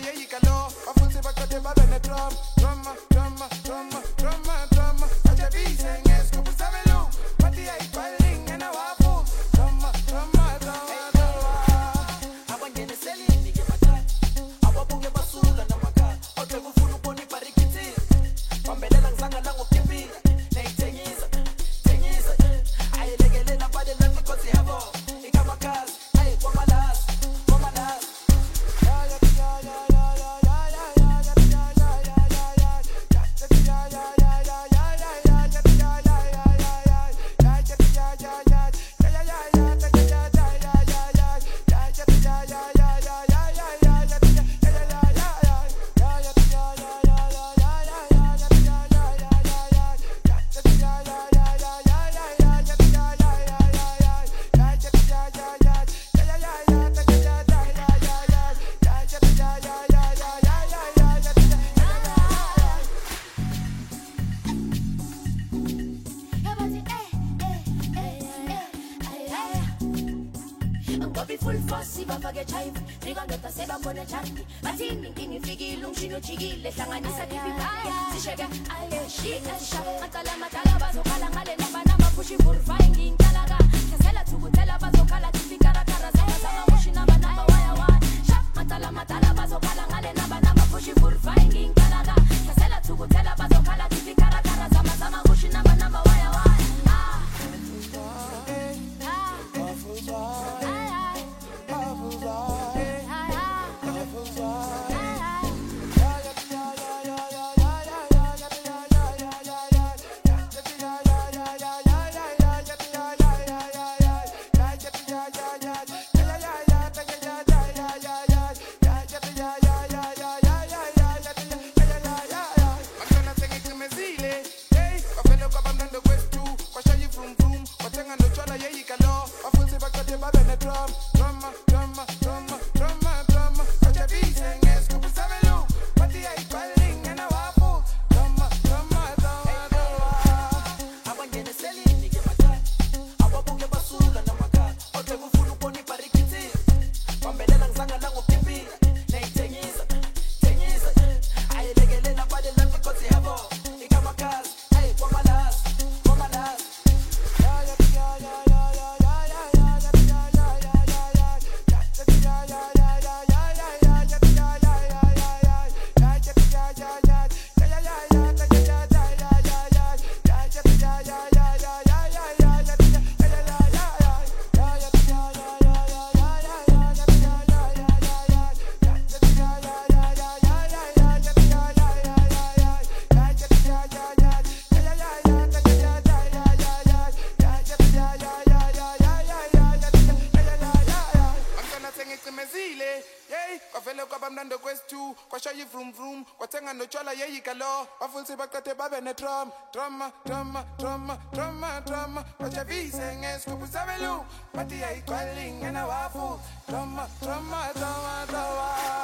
yeyikalo bafunsi baqede babe ne-drama drama drama drama drama drama bajabize ngesigubhu sabelu bathi ayibhaling yena wafu drama drama drama drama abangeneselini ke makhaya ababuke basula namakhaya oke kufuna ukubona ibarikithile bambelela ngizangala ngokukimbila neyithengisa thengisa ayelekelela balela because yabo ikamakazi ayi kwamalasi kwamalasi full fussy bafake chive ngikandoda sebambona chandi bathi inkingi ifikile umshini ojikile hlanganisa kibibaya sisheke aye shit matala matala bazokhala ngale namba namba pushi burfai nginkalaka khasela thukutela bazokhala tibikarakara zama mushi namba namba waya waya shap matala matala bazokhala ngale namba namba pushi burfai nginkalaka khasela thukutela bazokhala tibikarakara zama mushi namba namba waya waya bafunsi baqede babe ne-drama drama drama drama drama drama bajabize ngesigubhu sabelu bathi ayigcwali ngena wafu drama drama drama drama